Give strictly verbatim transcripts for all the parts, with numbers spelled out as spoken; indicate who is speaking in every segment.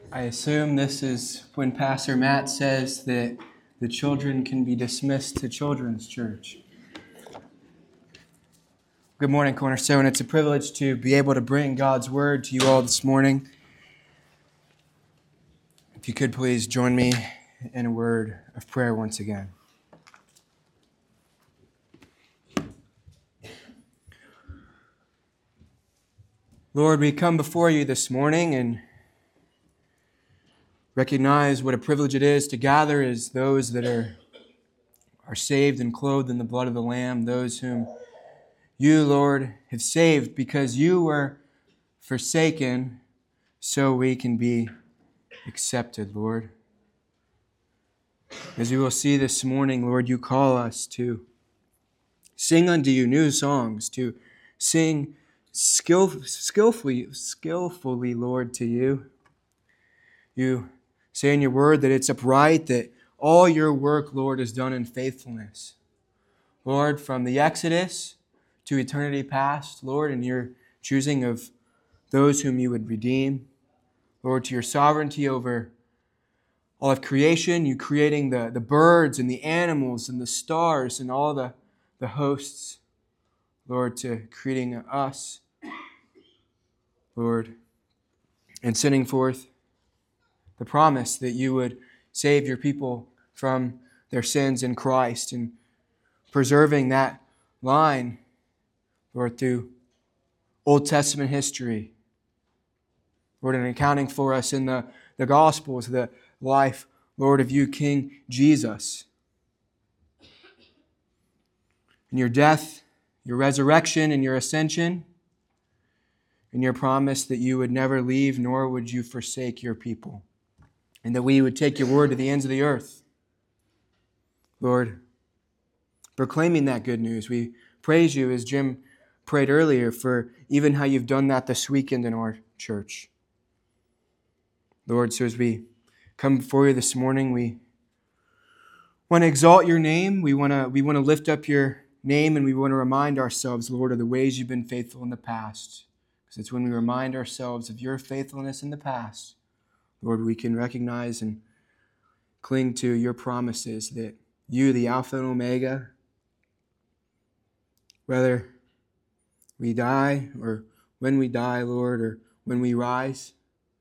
Speaker 1: I assume this is when Pastor Matt says that the children can be dismissed to Children's Church. Good morning, Cornerstone. It's a privilege to be able to bring God's Word to you all this morning. If you could please join me in a word of prayer once again. Lord, we come before you this morning and recognize what a privilege it is to gather as those that are, are saved and clothed in the blood of the Lamb, those whom you, Lord, have saved because you were forsaken so we can be accepted, Lord. As we will see this morning, Lord, you call us to sing unto you new songs, to sing skill, skillfully, skillfully, Lord, to you. You say in your word that it's upright, that all your work, Lord, is done in faithfulness. Lord, from the Exodus to eternity past, Lord, in your choosing of those whom you would redeem. Lord, to your sovereignty over all of creation, you creating the, the birds and the animals and the stars and all the, the hosts. Lord, to creating us, Lord, and sending forth the promise that you would save your people from their sins in Christ and preserving that line, Lord, through Old Testament history. Lord, and accounting for us in the, the Gospels, the life, Lord, of you, King Jesus. In your death, your resurrection, and your ascension, and your promise that you would never leave, nor would you forsake your people, and that we would take your word to the ends of the earth. Lord, proclaiming that good news, we praise you, as Jim prayed earlier, for even how you've done that this weekend in our church. Lord, so as we come before you this morning, we want to exalt your name. We want to we want to lift up your name, and we want to remind ourselves, Lord, of the ways you've been faithful in the past. Because it's when we remind ourselves of your faithfulness in the past, Lord, we can recognize and cling to your promises that you, the Alpha and Omega, whether we die or when we die, Lord, or when we rise,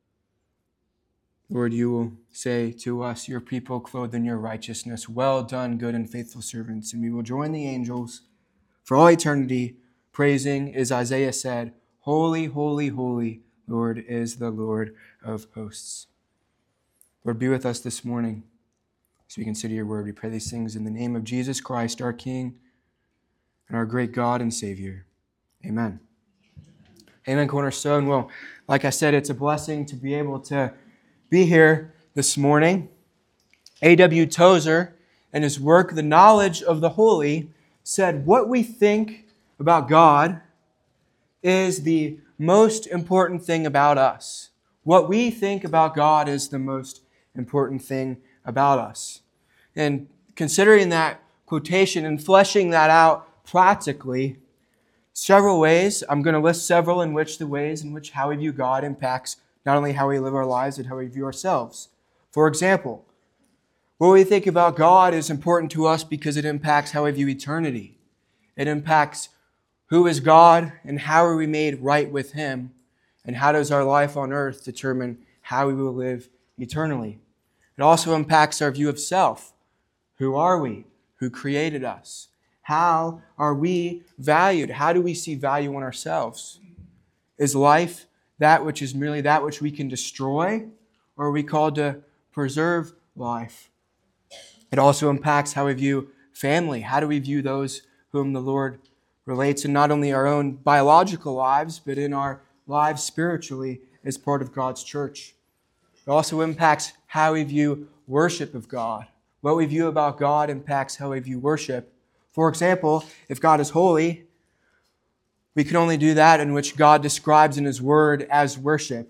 Speaker 1: Lord, you will say to us, your people clothed in your righteousness, well done, good and faithful servants. And we will join the angels for all eternity, praising, as Isaiah said, holy, holy, holy, Lord, is the Lord of hosts. Lord, be with us this morning as we consider your word. We pray these things in the name of Jesus Christ, our King and our great God and Savior. Amen. Amen, Cornerstone. Well, like I said, it's a blessing to be able to be here this morning. A W Tozer, in his work, The Knowledge of the Holy, said, what we think about God is the most important thing about us. What we think about God is the most important thing about us. And considering that quotation and fleshing that out practically, several ways, I'm going to list several in which the ways in which how we view God impacts not only how we live our lives, but how we view ourselves. For example, what we think about God is important to us because it impacts how we view eternity. It impacts who is God and how are we made right with Him, and how does our life on earth determine how we will live eternally. It also impacts our view of self. Who are we? Who created us? How are we valued? How do we see value in ourselves? Is life that which is merely that which we can destroy, or are we called to preserve life? It also impacts how we view family. How do we view those whom the Lord relates in not only our own biological lives, but in our lives spiritually as part of God's church? It also impacts how we view worship of God. What we view about God impacts how we view worship. For example, if God is holy, we can only do that in which God describes in His Word as worship.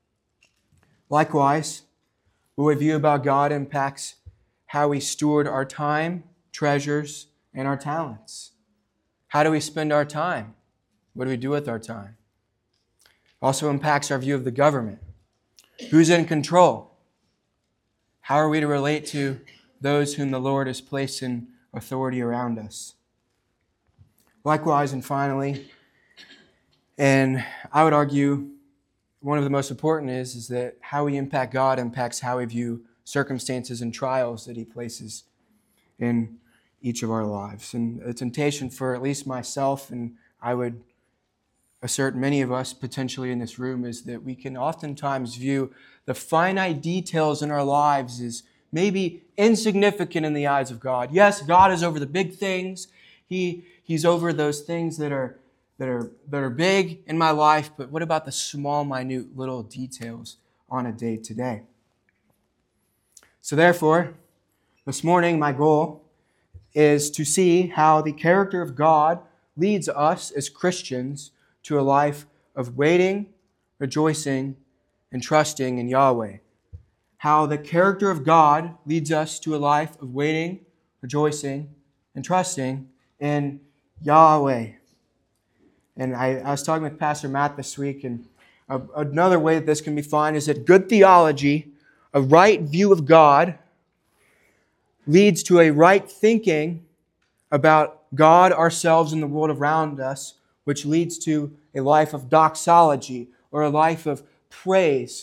Speaker 1: Likewise, what we view about God impacts how we steward our time, treasures, and our talents. How do we spend our time? What do we do with our time? It also impacts our view of the government. Who's in control? How are we to relate to those whom the Lord has placed in authority around us? Likewise, and finally, and I would argue one of the most important is, is that how we impact God impacts how we view circumstances and trials that He places in each of our lives. And a temptation for at least myself, and I would assert many of us potentially in this room, is that we can oftentimes view the finite details in our lives as maybe insignificant in the eyes of God. Yes, God is over the big things. He, he's over those things that are, that are, that are big in my life, but what about the small, minute little details on a day to day? So therefore, this morning my goal is to see how the character of God leads us as Christians to a life of waiting, rejoicing, and trusting in Yahweh. How the character of God leads us to a life of waiting, rejoicing, and trusting in Yahweh. And I, I was talking with Pastor Matt this week, and a, another way that this can be defined is that good theology, a right view of God, leads to a right thinking about God, ourselves, and the world around us, which leads to a life of doxology, or a life of praise.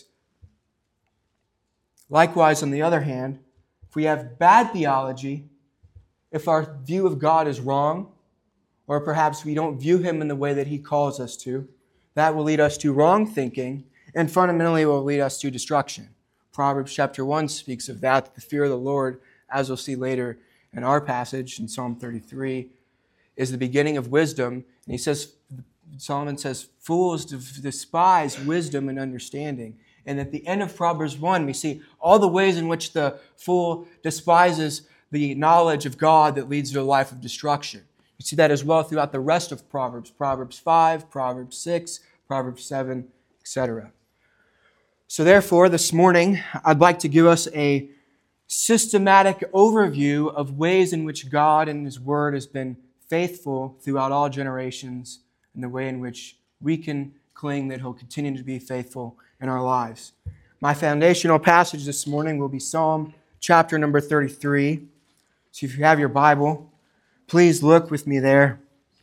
Speaker 1: Likewise, on the other hand, if we have bad theology, if our view of God is wrong, or perhaps we don't view Him in the way that He calls us to, that will lead us to wrong thinking, and fundamentally will lead us to destruction. Proverbs chapter one speaks of that, the fear of the Lord, as we'll see later in our passage in Psalm thirty-three, is the beginning of wisdom. And he says, Solomon says, fools despise wisdom and understanding. And at the end of Proverbs one, we see all the ways in which the fool despises the knowledge of God that leads to a life of destruction. You see that as well throughout the rest of Proverbs. Proverbs five, Proverbs six, Proverbs seven, et cetera. So therefore, this morning, I'd like to give us a systematic overview of ways in which God and His Word has been faithful throughout all generations, and the way in which we can cling that He'll continue to be faithful in our lives. My foundational passage this morning will be Psalm chapter number thirty-three. So if you have your Bible, please look with me there.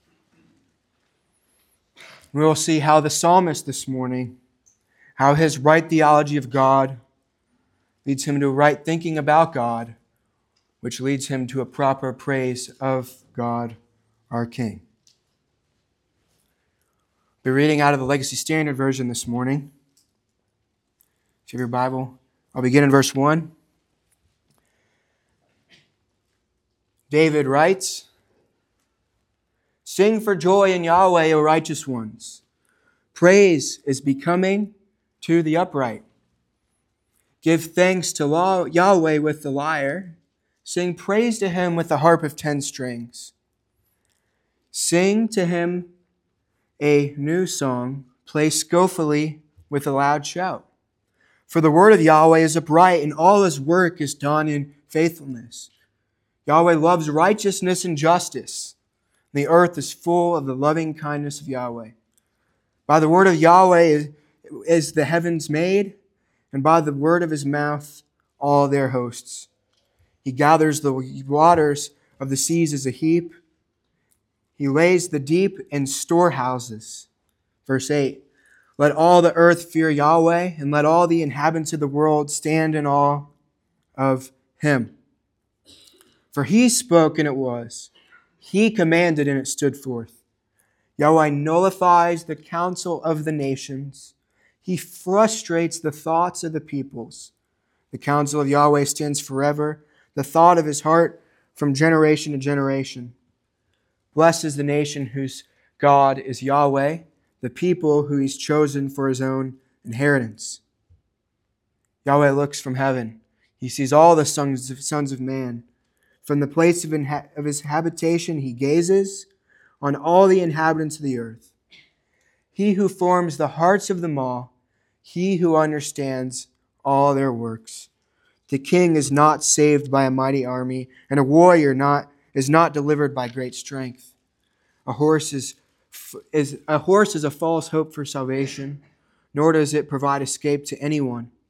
Speaker 1: We will see how the psalmist this morning, how his right theology of God leads him to right thinking about God, which leads him to a proper praise of God, our King. We're reading out of the Legacy Standard Version this morning. If you have your Bible, I'll begin in verse one. David writes, "Sing for joy in Yahweh, O righteous ones. Praise is becoming to the upright. Give thanks to Yahweh with the lyre. Sing praise to Him with the harp of ten strings. Sing to Him a new song. Play skillfully with a loud shout. For the word of Yahweh is upright, and all His work is done in faithfulness. Yahweh loves righteousness and justice. The earth is full of the loving kindness of Yahweh. By the word of Yahweh is, is the heavens made, and by the word of His mouth all their hosts. He gathers the waters of the seas as a heap. He lays the deep in storehouses." Verse eight, "Let all the earth fear Yahweh, and let all the inhabitants of the world stand in awe of Him. For He spoke, and it was. He commanded, and it stood forth. Yahweh nullifies the counsel of the nations. He frustrates the thoughts of the peoples. The counsel of Yahweh stands forever, the thought of His heart from generation to generation. Blessed is the nation whose God is Yahweh, the people who He's chosen for His own inheritance." Yahweh looks from heaven. He sees all the sons of, sons of man. From the place of, inha- of His habitation He gazes on all the inhabitants of the earth. He who forms the hearts of them all, He who understands all their works. The king is not saved by a mighty army, and a warrior not is not delivered by great strength. A horse is, is a horse is a false hope for salvation, nor does it provide escape to anyone.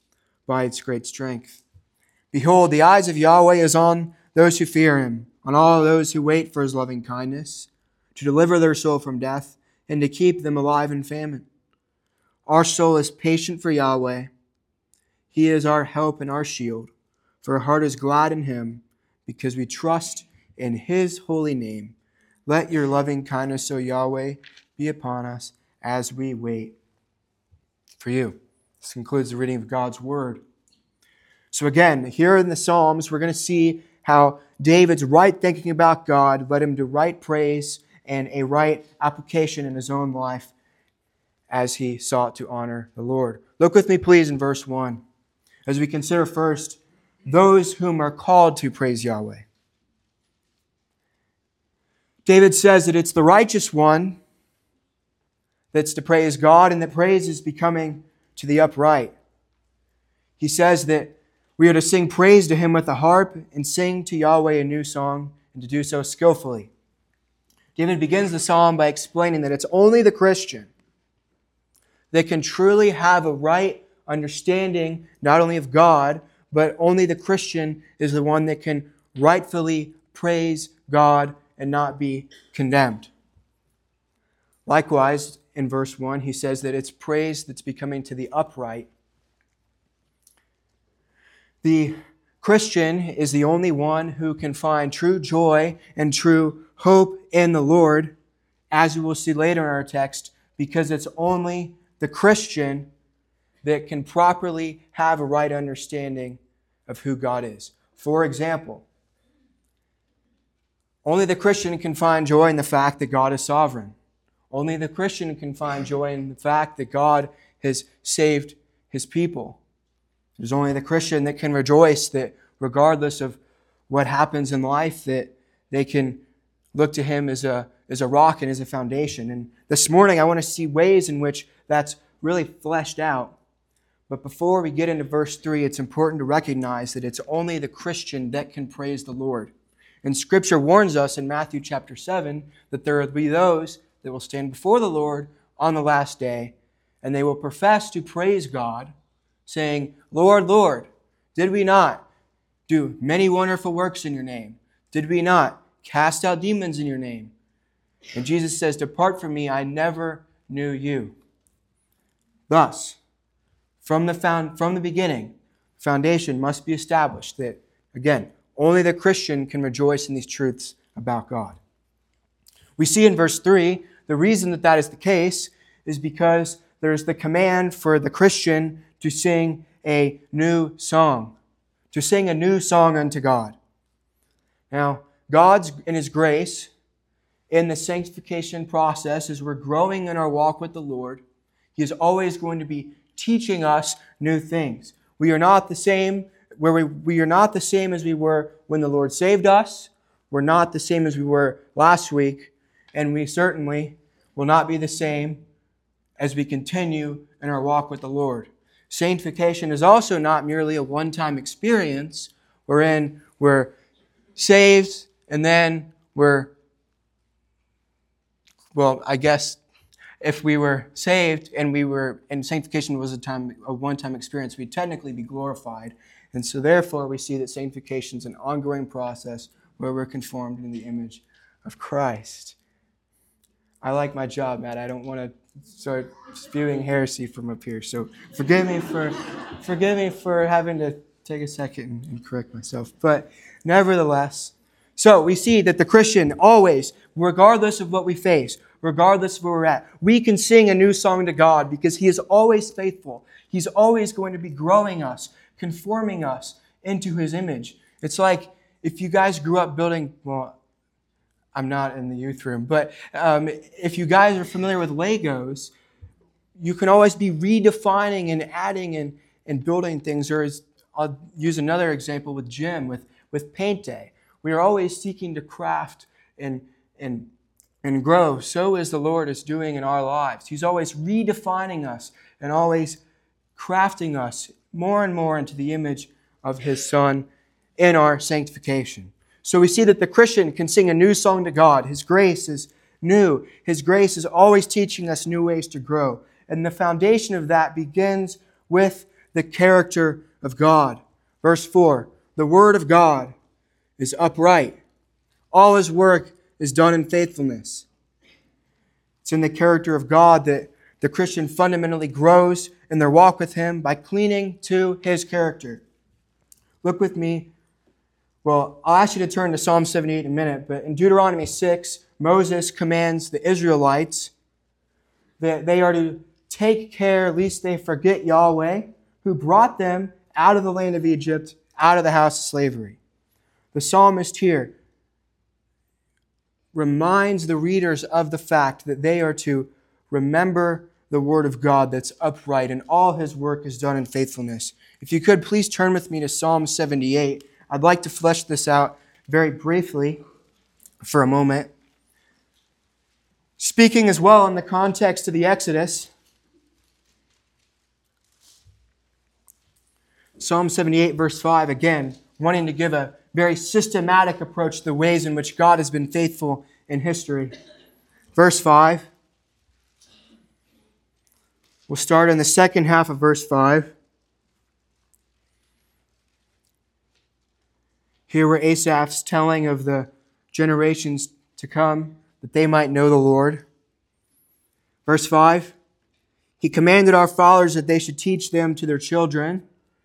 Speaker 1: by its great strength. Behold, the eyes of Yahweh is on those who fear him, on all those who wait for his loving kindness, to deliver their soul from death and to keep them alive in famine. Our soul is patient for Yahweh. He is our help and our shield, for our heart is glad in him, because we trust in his holy name. Let your loving kindness, O Yahweh, be upon us as we wait for you. This concludes the reading of God's word. So again, here in the Psalms, we're going to see how David's right thinking about God led him to right praise and a right application in his own life as he sought to honor the Lord. Look with me, please, in verse one, as we consider first those whom are called to praise Yahweh. David says that it's the righteous one that's to praise God, and that praise is becoming to the upright. He says that we are to sing praise to him with the harp and sing to Yahweh a new song, and to do so skillfully. David begins the psalm by explaining that it's only the Christian that can truly have a right understanding not only of God, but only the Christian is the one that can rightfully praise God and not be condemned. Likewise, in verse one, he says that it's praise that's becoming to the upright. The Christian is the only one who can find true joy and true hope in the Lord, as we will see later in our text, because it's only the Christian that can properly have a right understanding of who God is. For example, only the Christian can find joy in the fact that God is sovereign. Only the Christian can find joy in the fact that God has saved his people. There's only the Christian that can rejoice that regardless of what happens in life, that they can look to him as a, as a rock and as a foundation. And this morning I want to see ways in which that's really fleshed out. But before we get into verse three, it's important to recognize that it's only the Christian that can praise the Lord. And Scripture warns us in Matthew chapter seven that there will be those that will stand before the Lord on the last day, and they will profess to praise God, saying, Lord, Lord, did we not do many wonderful works in your name? Did we not cast out demons in your name? And Jesus says, depart from me, I never knew you. Thus, from the found, from the beginning, foundation must be established that, again, only the Christian can rejoice in these truths about God. We see in verse three, the reason that that is the case is because there's the command for the Christian to sing a new song, to sing a new song unto God. Now, God's, in His grace, in the sanctification process, as we're growing in our walk with the Lord, He is always going to be teaching us new things. We are not the same, where we, we are not the same as we were when the Lord saved us. We're not the same as we were last week, and we certainly will not be the same as we continue in our walk with the Lord. Sanctification is also not merely a one-time experience wherein we're saved and then we're, well, I guess if we were saved and we were, and sanctification was a time, a one-time experience, we'd technically be glorified. And so therefore we see that sanctification is an ongoing process where we're conformed in the image of Christ. I like my job, Matt. I don't want to start spewing heresy from up here. So forgive me for forgive me for having to take a second and, and correct myself. But nevertheless, so we see that the Christian always, regardless of what we face, regardless of where we're at, we can sing a new song to God because He is always faithful. He's always going to be growing us, conforming us into His image. It's like if you guys grew up building, well, I'm not in the youth room, but um, if you guys are familiar with Legos, you can always be redefining and adding and, and building things. Or as, I'll use another example with Jim, with, with Paint Day. We are always seeking to craft and, and, and grow. So as the Lord is doing in our lives. He's always redefining us and always crafting us more and more into the image of His Son in our sanctification. So we see that the Christian can sing a new song to God. His grace is new. His grace is always teaching us new ways to grow. And the foundation of that begins with the character of God. Verse four, the word of God is upright. All his work is done in faithfulness. It's in the character of God that the Christian fundamentally grows in their walk with him by clinging to his character. Look with me. Well, I'll ask you to turn to Psalm seventy-eight in a minute, but in Deuteronomy six, Moses commands the Israelites that they are to take care lest they forget Yahweh, who brought them out of the land of Egypt, out of the house of slavery. The psalmist here reminds the readers of the fact that they are to remember the word of God that's upright, and all his work is done in faithfulness. If you could, please turn with me to Psalm seventy-eight. I'd like to flesh this out very briefly for a moment. Speaking as well in the context of the Exodus, Psalm seventy-eight, verse five, again, wanting to give a very systematic approach to the ways in which God has been faithful in history. Verse five. We'll start in the second half of verse five. Here where Asaph's telling of the generations to come, that they might know the Lord. Verse five. He commanded our fathers that they should teach them to their children,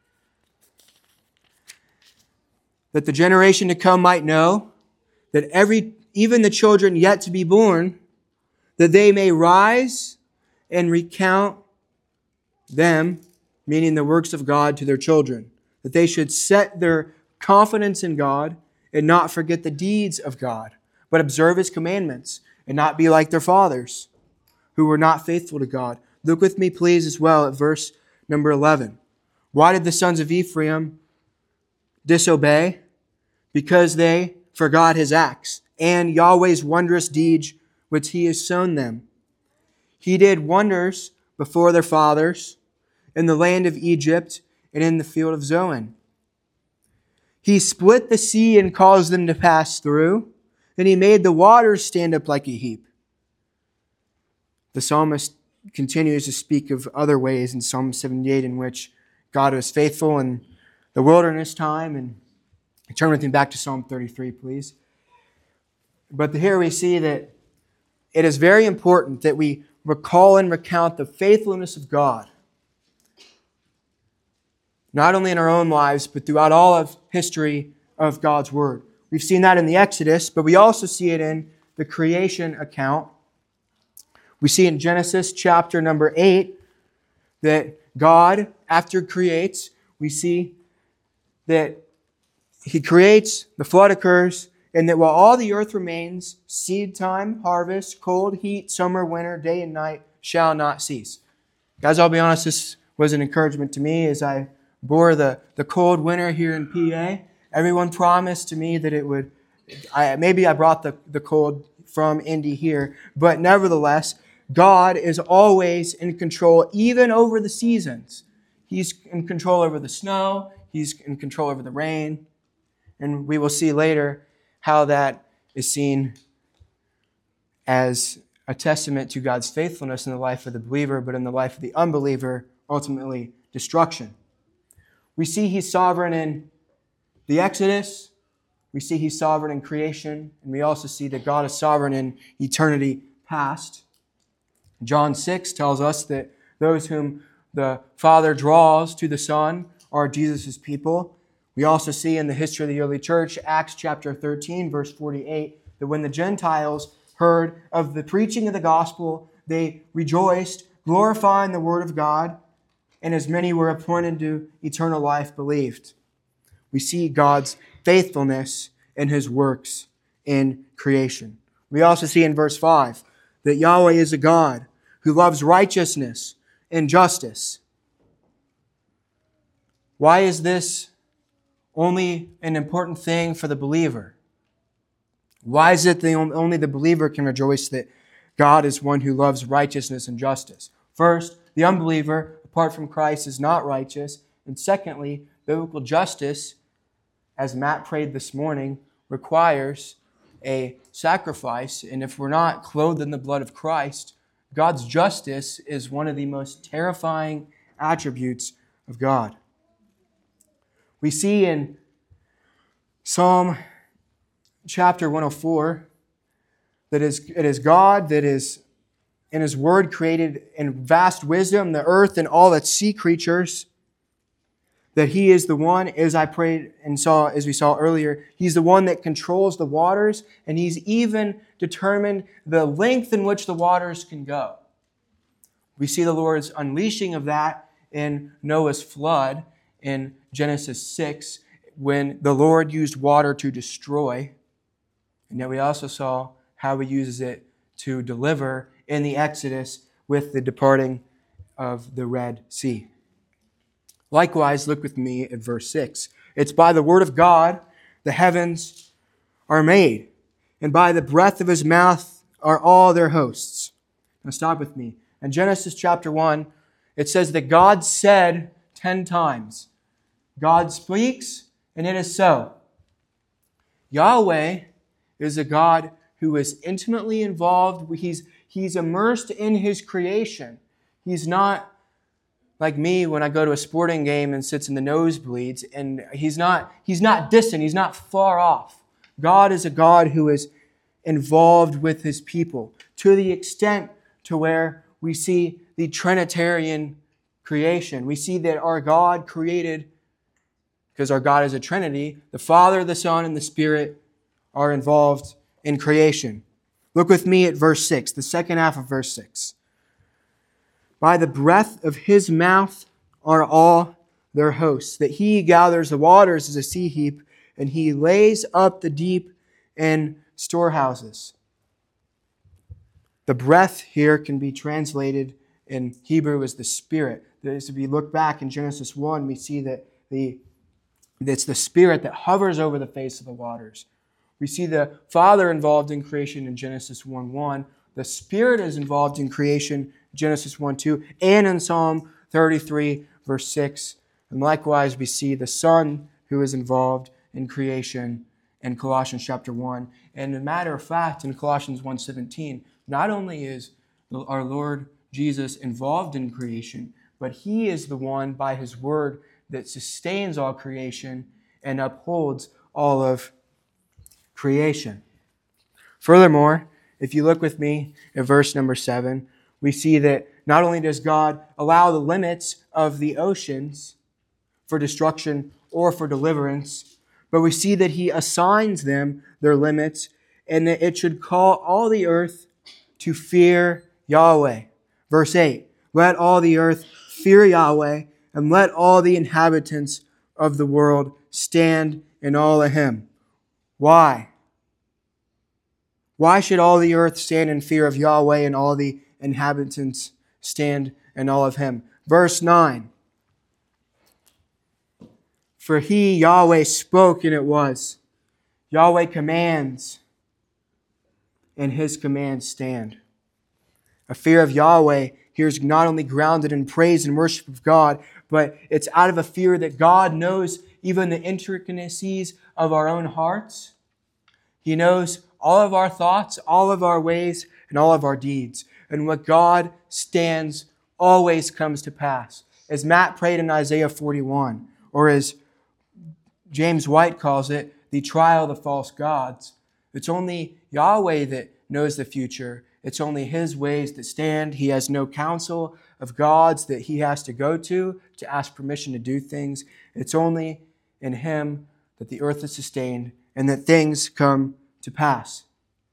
Speaker 1: that the generation to come might know, that every, even the children yet to be born, that they may rise and recount them, meaning the works of God, to their children, that they should set their confidence in God and not forget the deeds of God, but observe his commandments and not be like their fathers who were not faithful to God. Look with me, please, as well at verse number eleven. Why did the sons of Ephraim disobey? Because they forgot his acts and Yahweh's wondrous deeds which he has shown them. He did wonders before their fathers in the land of Egypt and in the field of Zoan. He split the sea and caused them to pass through, and he made the waters stand up like a heap. The psalmist continues to speak of other ways in Psalm seventy-eight in which God was faithful in the wilderness time. And turn with me back to Psalm thirty-three, please. But here we see that it is very important that we recall and recount the faithfulness of God, not only in our own lives, but throughout all of history of God's Word. We've seen that in the Exodus, but we also see it in the creation account. We see in Genesis chapter number eight that God, after creates, we see that he creates, the flood occurs, and that while all the earth remains, seed time, harvest, cold, heat, summer, winter, day and night shall not cease. Guys, I'll be honest, this was an encouragement to me as I bore the, the cold winter here in P A. Everyone promised to me that it would, I, maybe I brought the, the cold from Indy here, but nevertheless, God is always in control, even over the seasons. He's in control over the snow. He's in control over the rain. And we will see later how that is seen as a testament to God's faithfulness in the life of the believer, but in the life of the unbeliever, ultimately destruction. We see he's sovereign in the Exodus. We see he's sovereign in creation. And we also see that God is sovereign in eternity past. John six tells us that those whom the Father draws to the Son are Jesus' people. We also see in the history of the early church, Acts chapter thirteen, verse forty-eight, that when the Gentiles heard of the preaching of the gospel, they rejoiced, glorifying the word of God, and as many were appointed to eternal life believed. We see God's faithfulness in his works in creation. We also see in verse five that Yahweh is a God who loves righteousness and justice. Why is this only an important thing for the believer? Why is it that only the believer can rejoice that God is one who loves righteousness and justice? First, the unbeliever, apart from Christ, is not righteous. And secondly, biblical justice, as Matt prayed this morning, requires a sacrifice. And if we're not clothed in the blood of Christ, God's justice is one of the most terrifying attributes of God. We see in Psalm chapter one oh four that it is God that is in His Word created in vast wisdom the earth and all its sea creatures, that He is the one, as I prayed and saw, as we saw earlier, He's the one that controls the waters, and He's even determined the length in which the waters can go. We see the Lord's unleashing of that in Noah's flood in Genesis six, when the Lord used water to destroy. And yet we also saw how He uses it to deliver in the Exodus with the departing of the Red Sea. Likewise, look with me at verse six. It's by the word of God the heavens are made, and by the breath of His mouth are all their hosts. Now stop with me. In Genesis chapter one, it says that God said ten times. God speaks, and it is so. Yahweh is a God who is intimately involved. He's, he's immersed in His creation. He's not like me when I go to a sporting game and sits in the nosebleeds, and He's not, he's not distant. He's not far off. God is a God who is involved with His people to the extent to where we see the Trinitarian creation. We see that our God created, because our God is a Trinity, the Father, the Son, and the Spirit are involved in creation. Look with me at verse six, the second half of verse six. By the breath of His mouth are all their hosts, that He gathers the waters as a sea heap, and He lays up the deep in storehouses. The breath here can be translated in Hebrew as the Spirit. As we look back in Genesis one, we see that the it's the Spirit that hovers over the face of the waters. We see the Father involved in creation in Genesis one one. The Spirit is involved in creation, Genesis one two, and in Psalm thirty-three, verse six. And likewise, we see the Son who is involved in creation in Colossians chapter one. And as a matter of fact, in Colossians one seventeen, not only is our Lord Jesus involved in creation, but He is the one by His word that sustains all creation and upholds all of creation. Furthermore, if you look with me at verse number seven, we see that not only does God allow the limits of the oceans for destruction or for deliverance, but we see that He assigns them their limits, and that it should call all the earth to fear Yahweh. Verse eight, let all the earth fear Yahweh, and let all the inhabitants of the world stand in awe of Him. Why? Why should all the earth stand in fear of Yahweh and all the inhabitants stand in awe of Him? Verse nine. For He, Yahweh, spoke, and it was. Yahweh commands, and His commands stand. A fear of Yahweh here is not only grounded in praise and worship of God, but it's out of a fear that God knows even the intricacies of our own hearts. He knows all of our thoughts, all of our ways, and all of our deeds. And what God stands always comes to pass. As Matt prayed in Isaiah forty-one, or as James White calls it, the trial of the false gods. It's only Yahweh that knows the future. It's only His ways that stand. He has no counsel of gods that He has to go to to ask permission to do things. It's only in Him that the earth is sustained and that things come to pass.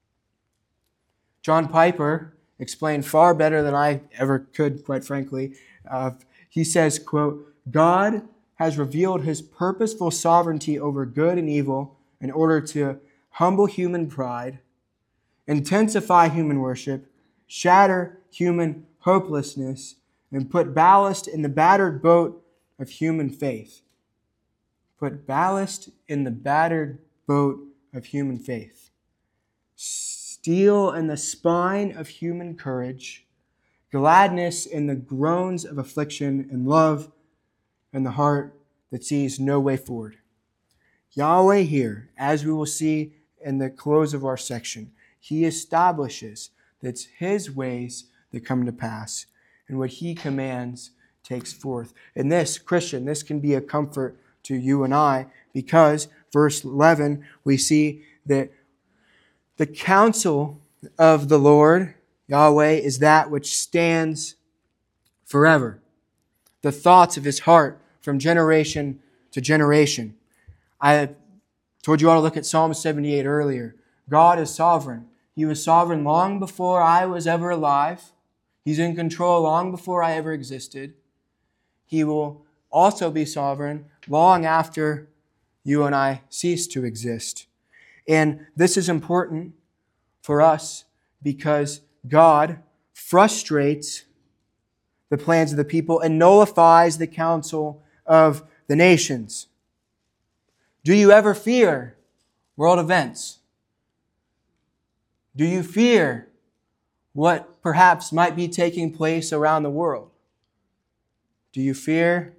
Speaker 1: John Piper explained far better than I ever could, quite frankly. Uh, he says, quote, God has revealed His purposeful sovereignty over good and evil in order to humble human pride, intensify human worship, shatter human hopelessness, and put ballast in the battered boat of human faith. Put ballast in the battered boat of human faith. Steel in the spine of human courage, gladness in the groans of affliction, and love in the heart that sees no way forward. Yahweh here, as we will see in the close of our section, He establishes that it's His ways that come to pass, and what He commands takes forth. And this, Christian, this can be a comfort to you and I, because verse eleven, we see that the counsel of the Lord, Yahweh, is that which stands forever. The thoughts of his heart from generation to generation. I told you all to look at Psalm seventy-eight earlier. God is sovereign. He was sovereign long before I was ever alive. He's in control long before I ever existed. He will also be sovereign long after you and I cease to exist. And this is important for us because God frustrates the plans of the people and nullifies the counsel of the nations. Do you ever fear world events? Do you fear what perhaps might be taking place around the world? Do you fear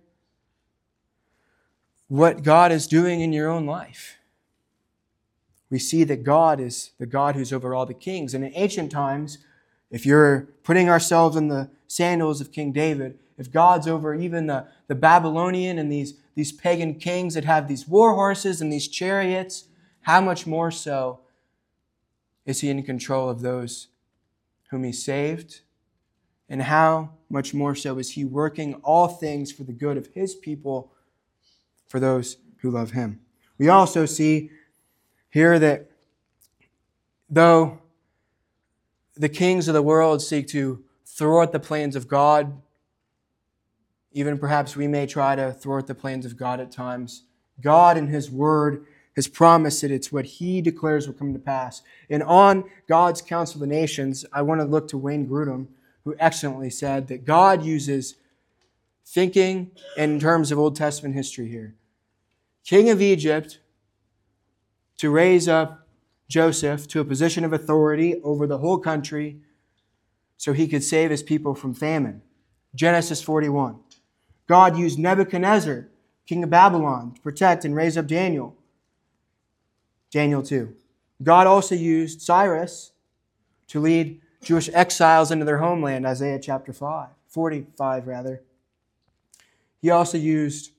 Speaker 1: what God is doing in your own life? We see that God is the God who's over all the kings. And in ancient times, if you're putting ourselves in the sandals of King David, if God's over even the, the Babylonian and these, these pagan kings that have these war horses and these chariots, how much more so is he in control of those whom he saved? And how much more so is he working all things for the good of his people, for those who love him? We also see here that though the kings of the world seek to thwart the plans of God, even perhaps we may try to thwart the plans of God at times, God in his word has promised that it's what he declares will come to pass. And on God's counsel of the nations, I want to look to Wayne Grudem, who excellently said that God uses thinking in terms of Old Testament history here. King of Egypt to raise up Joseph to a position of authority over the whole country so he could save his people from famine. Genesis forty-one. God used Nebuchadnezzar, king of Babylon, to protect and raise up Daniel. Daniel two. God also used Cyrus to lead Jewish exiles into their homeland, Isaiah chapter five, forty-five rather. He also used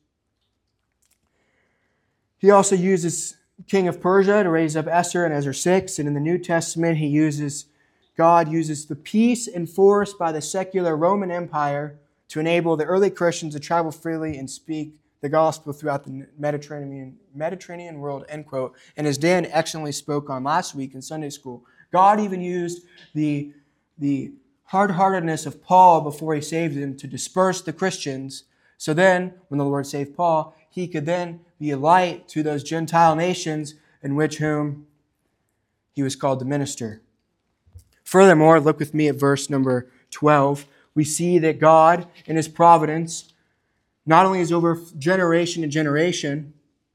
Speaker 1: He also uses king of Persia to raise up Esther in Ezra six, and in the New Testament he uses God uses the peace enforced by the secular Roman Empire to enable the early Christians to travel freely and speak the gospel throughout the Mediterranean Mediterranean world, end quote. And as Dan excellently spoke on last week in Sunday school, God even used the, the hard-heartedness of Paul before he saved him to disperse the Christians. So then, when the Lord saved Paul, he could then be a light to those Gentile nations in which whom he was called to minister. Furthermore, look with me at verse number twelve. We see that God, in his providence, not only is over generation to generation,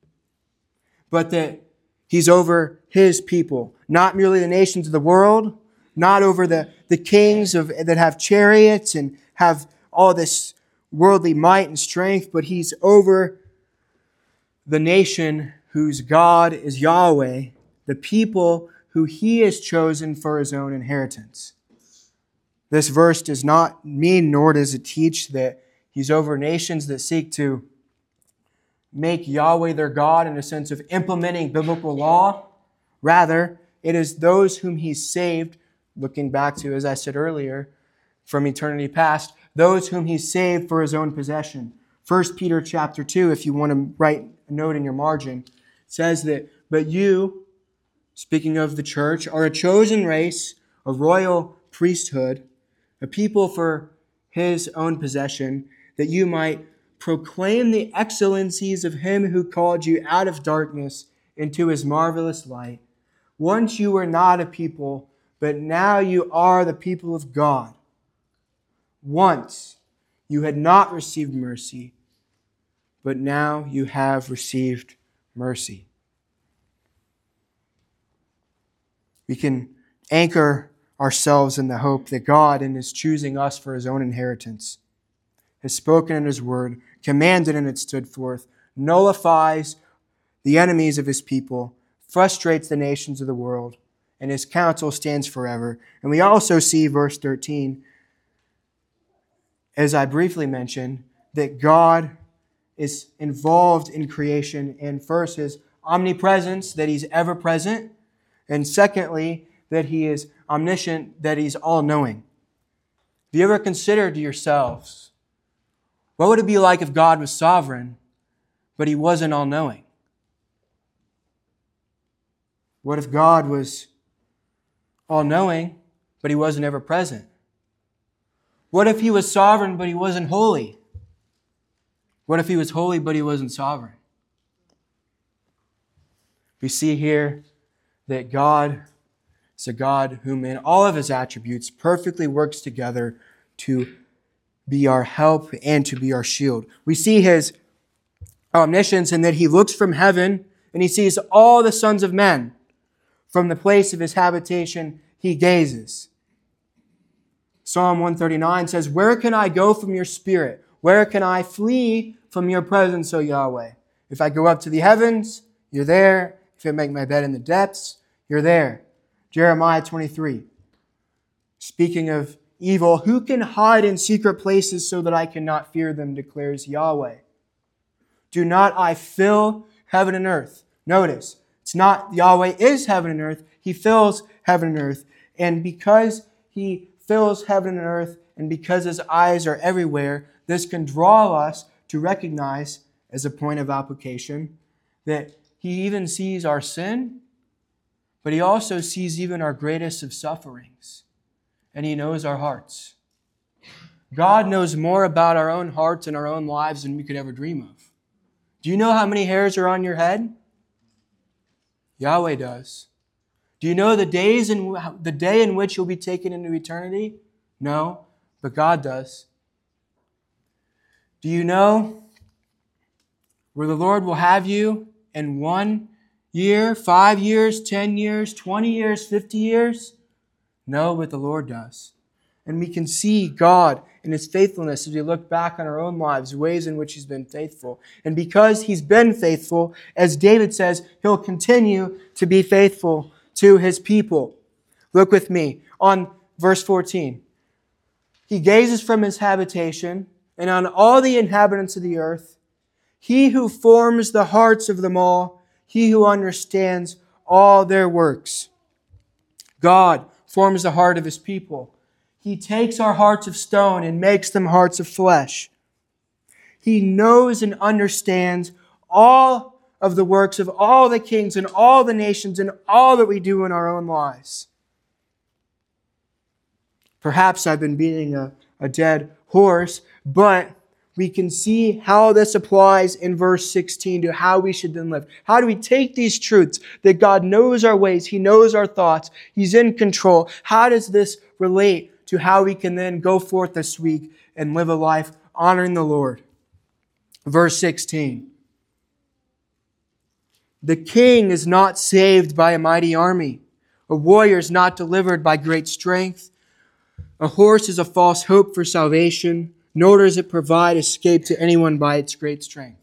Speaker 1: but that he's over his people. Not merely the nations of the world, not over the, the kings of that have chariots and have all this worldly might and strength, but he's over the nation whose God is Yahweh, the people who he has chosen for his own inheritance. This verse does not mean, nor does it teach, that he's over nations that seek to make Yahweh their God in a sense of implementing biblical law. Rather, it is those whom he's saved, looking back to, as I said earlier, from eternity past, those whom he saved for his own possession. First Peter chapter two, if you want to write a note in your margin, says that, but you, speaking of the church, are a chosen race, a royal priesthood, a people for his own possession, that you might proclaim the excellencies of him who called you out of darkness into his marvelous light. Once you were not a people, but now you are the people of God. Once you had not received mercy, but now you have received mercy. We can anchor ourselves in the hope that God, in his choosing us for his own inheritance, has spoken in his word, commanded and it stood forth, nullifies the enemies of his people, frustrates the nations of the world, and his counsel stands forever. And we also see verse thirteen, as I briefly mentioned, that God is involved in creation, and first his omnipresence, that he's ever present, and secondly, that he is omniscient, that he's all-knowing. Have you ever considered to yourselves, what would it be like if God was sovereign, but he wasn't all-knowing? What if God was all-knowing, but he wasn't ever present? What if he was sovereign, but he wasn't holy? What if he was holy, but he wasn't sovereign? We see here that God is a God whom in all of his attributes perfectly works together to be our help and to be our shield. We see his omniscience in that he looks from heaven and he sees all the sons of men. From the place of his habitation, he gazes. Psalm one thirty-nine says, "Where can I go from your spirit? Where can I flee from your presence, O Yahweh? If I go up to the heavens, you're there. If I make my bed in the depths, you're there." Jeremiah twenty-three. Speaking of evil, "Who can hide in secret places so that I cannot fear them, declares Yahweh. Do not I fill heaven and earth?" Notice, it's not Yahweh is heaven and earth. He fills heaven and earth. And because he fills heaven and earth, and because his eyes are everywhere, this can draw us to recognize, as a point of application, that he even sees our sin, but he also sees even our greatest of sufferings. And he knows our hearts. God knows more about our own hearts and our own lives than we could ever dream of. Do you know how many hairs are on your head? Yahweh does. Do you know the days in the day in which you'll be taken into eternity? No, but God does. Do you know where the Lord will have you in one year, five years, ten years, twenty years, fifty years? No, but the Lord does. And we can see God in his faithfulness as we look back on our own lives, ways in which he's been faithful. And because he's been faithful, as David says, he'll continue to be faithful to his people. Look with me on verse fourteen. He gazes from his habitation, and on all the inhabitants of the earth, he who forms the hearts of them all, he who understands all their works. God forms the heart of his people. He takes our hearts of stone and makes them hearts of flesh. He knows and understands all of the works of all the kings and all the nations and all that we do in our own lives. Perhaps I've been beating a, a dead horse, but we can see how this applies in verse sixteen to how we should then live. How do we take these truths that God knows our ways, he knows our thoughts, he's in control? How does this relate to how we can then go forth this week and live a life honoring the Lord? Verse sixteen. The king is not saved by a mighty army. A warrior is not delivered by great strength. A horse is a false hope for salvation, nor does it provide escape to anyone by its great strength.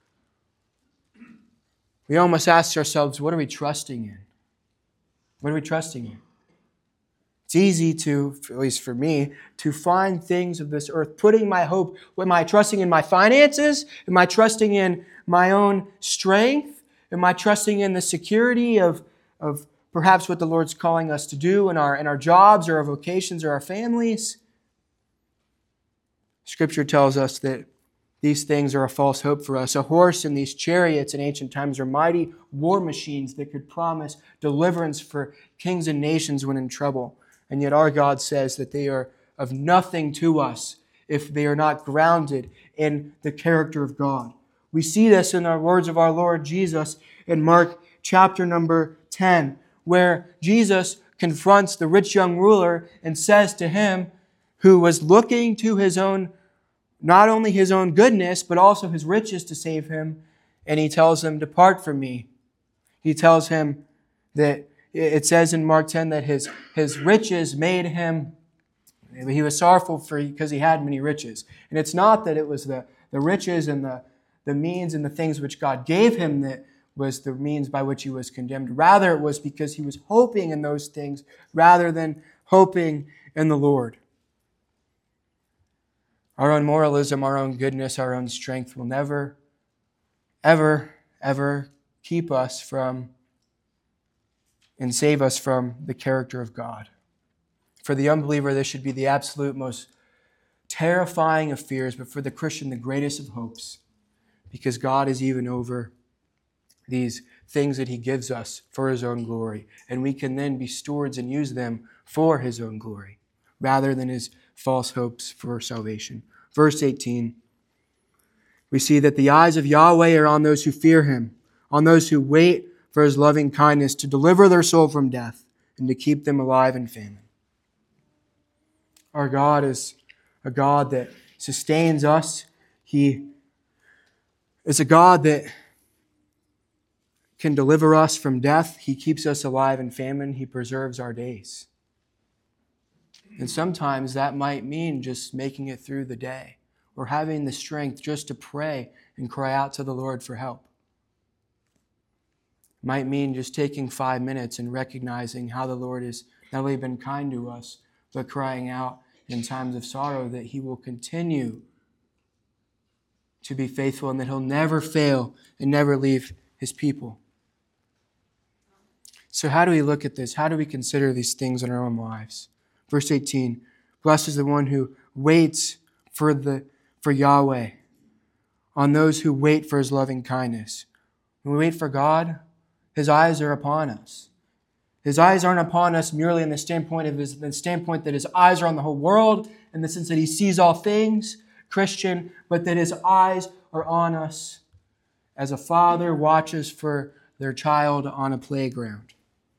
Speaker 1: We almost ask ourselves, what are we trusting in? What are we trusting in? It's easy to, at least for me, to find things of this earth, putting my hope. Am I trusting in my finances? Am I trusting in my own strength? Am I trusting in the security of, of perhaps what the Lord's calling us to do in our, in our jobs or our vocations or our families? Scripture tells us that these things are a false hope for us. A horse and these chariots in ancient times are mighty war machines that could promise deliverance for kings and nations when in trouble. And yet our God says that they are of nothing to us if they are not grounded in the character of God. We see this in the words of our Lord Jesus in Mark chapter number ten, where Jesus confronts the rich young ruler and says to him, who was looking to his own, not only his own goodness, but also his riches to save him, and he tells him, "Depart from me." He tells him that, it says in Mark ten that his, his riches made him, he was sorrowful for because he had many riches. And it's not that it was the, the riches and the, the means and the things which God gave him that was the means by which he was condemned. Rather, it was because he was hoping in those things rather than hoping in the Lord. Our own moralism, our own goodness, our own strength will never, ever, ever keep us from and save us from the character of God. For the unbeliever, this should be the absolute most terrifying of fears, but for the Christian, the greatest of hopes, because God is even over these things that he gives us for his own glory, and we can then be stewards and use them for his own glory, rather than his false hopes for salvation. Verse eighteen, we see that the eyes of Yahweh are on those who fear him, on those who wait for his loving kindness to deliver their soul from death and to keep them alive in famine. Our God is a God that sustains us. He is a God that can deliver us from death. He keeps us alive in famine. He preserves our days. And sometimes that might mean just making it through the day or having the strength just to pray and cry out to the Lord for help. It might mean just taking five minutes and recognizing how the Lord has not only been kind to us, but crying out in times of sorrow that he will continue to be faithful and that he'll never fail and never leave his people. So how do we look at this? How do we consider these things in our own lives? Verse eighteen, blessed is the one who waits for the for Yahweh, on those who wait for his loving kindness. When we wait for God, his eyes are upon us. His eyes aren't upon us merely in the standpoint of his the standpoint that his eyes are on the whole world, in the sense that he sees all things, Christian, but that his eyes are on us as a father watches for their child on a playground.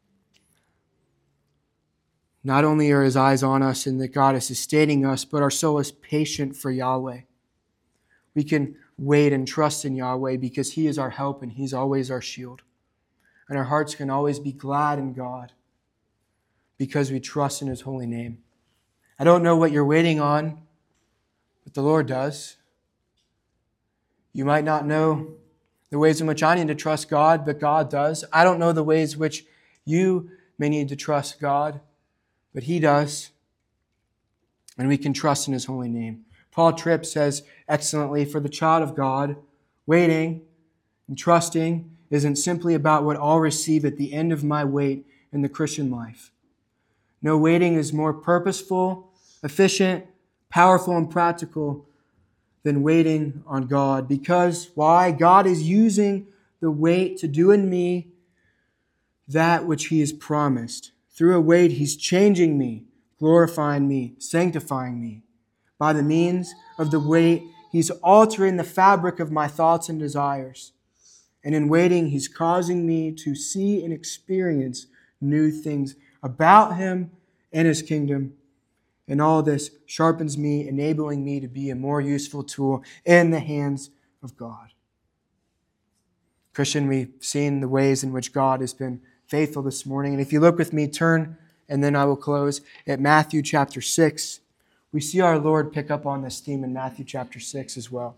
Speaker 1: Not only are his eyes on us and that God is sustaining us, but our soul is patient for Yahweh. We can wait and trust in Yahweh because he is our help and he's always our shield. And our hearts can always be glad in God because we trust in his holy name. I don't know what you're waiting on, but the Lord does. You might not know the ways in which I need to trust God, but God does. I don't know the ways which you may need to trust God, but he does. And we can trust in his holy name. Paul Tripp says excellently, for the child of God, waiting and trusting isn't simply about what I'll receive at the end of my wait in the Christian life. No, waiting is more purposeful, efficient, powerful, and practical than waiting on God. Because, why? God is using the wait to do in me that which he has promised. Through a wait, he's changing me, glorifying me, sanctifying me. By the means of the wait, he's altering the fabric of my thoughts and desires. And in waiting, he's causing me to see and experience new things about him and his kingdom. And all this sharpens me, enabling me to be a more useful tool in the hands of God. Christian, we've seen the ways in which God has been faithful this morning. And if you look with me, turn, and then I will close, at Matthew chapter six. We see our Lord pick up on this theme in Matthew chapter six as well.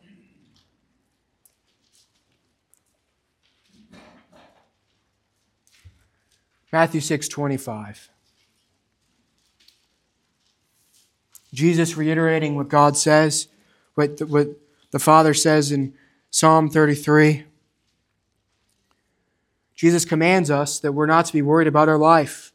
Speaker 1: Matthew six twenty-five. Jesus reiterating what God says, what the, what the Father says in Psalm thirty-three. Jesus commands us that we're not to be worried about our life.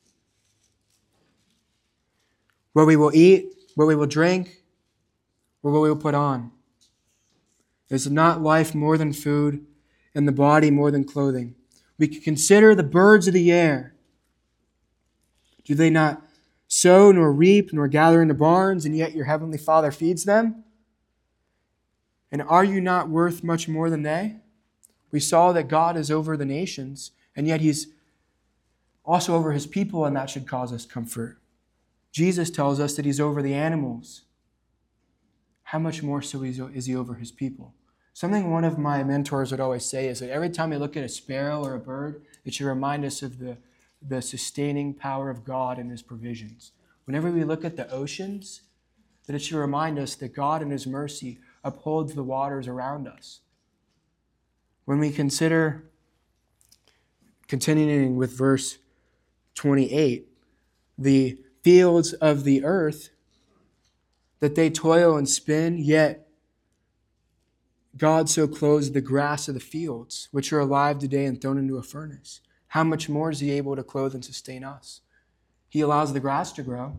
Speaker 1: What we will eat, what we will drink, or what we will put on. Is not life more than food, and the body more than clothing? We can consider the birds of the air. Do they not sow, nor reap, nor gather into barns, and yet your heavenly Father feeds them? And are you not worth much more than they? We saw that God is over the nations, and yet he's also over his people, and that should cause us comfort. Jesus tells us that he's over the animals. How much more so is he over his people? Something one of my mentors would always say is that every time we look at a sparrow or a bird, it should remind us of the, the sustaining power of God and his provisions. Whenever we look at the oceans, that it should remind us that God in his mercy upholds the waters around us. When we consider, continuing with verse twenty-eight, the fields of the earth, that they toil and spin, yet God so clothes the grass of the fields, which are alive today and thrown into a furnace. How much more is he able to clothe and sustain us? He allows the grass to grow.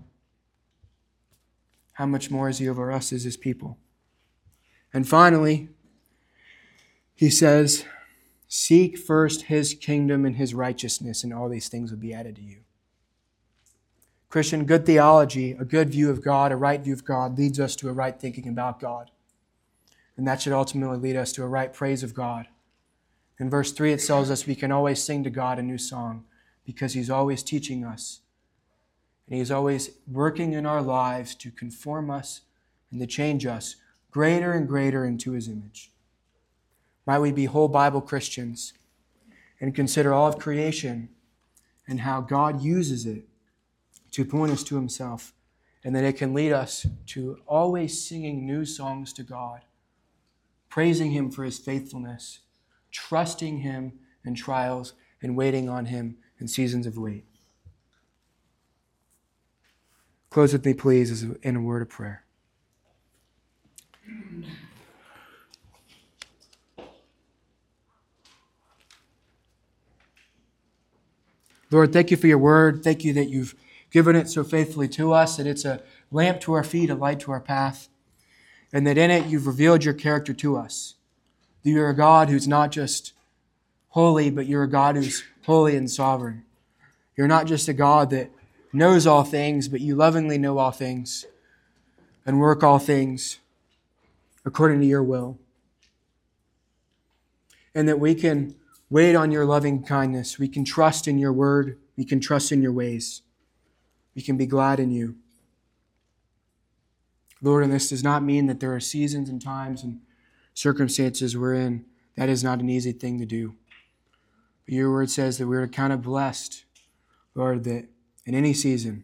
Speaker 1: How much more is he over us as his people? And finally, he says, seek first his kingdom and his righteousness, and all these things will be added to you. Christian, good theology, a good view of God, a right view of God, leads us to a right thinking about God. And that should ultimately lead us to a right praise of God. In verse three, it tells us we can always sing to God a new song because he's always teaching us. And he's always working in our lives to conform us and to change us greater and greater into his image. Might we be whole Bible Christians and consider all of creation and how God uses it to point us to himself, and that it can lead us to always singing new songs to God, praising him for his faithfulness, trusting him in trials, and waiting on him in seasons of wait. Close with me, please, in a word of prayer. Lord, thank you for your word. Thank you that you've given it so faithfully to us, that it's a lamp to our feet, a light to our path, and that in it you've revealed your character to us. That you're a God who's not just holy, but you're a God who's holy and sovereign. You're not just a God that knows all things, but you lovingly know all things and work all things according to your will. And that we can wait on your loving kindness. We can trust in your word. We can trust in your ways. We can be glad in you. Lord, and this does not mean that there are seasons and times and circumstances we're in. That is not an easy thing to do. But your word says that we're kind of blessed, Lord, that in any season,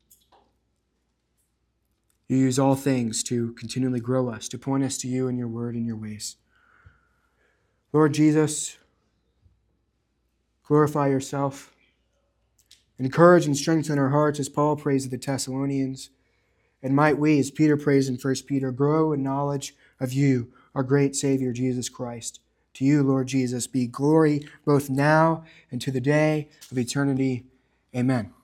Speaker 1: you use all things to continually grow us, to point us to you and your word and your ways. Lord Jesus, glorify yourself. Encourage and strengthen our hearts as Paul prays to the Thessalonians. And might we, as Peter prays in First Peter, grow in knowledge of you, our great Savior, Jesus Christ. To you, Lord Jesus, be glory both now and to the day of eternity. Amen.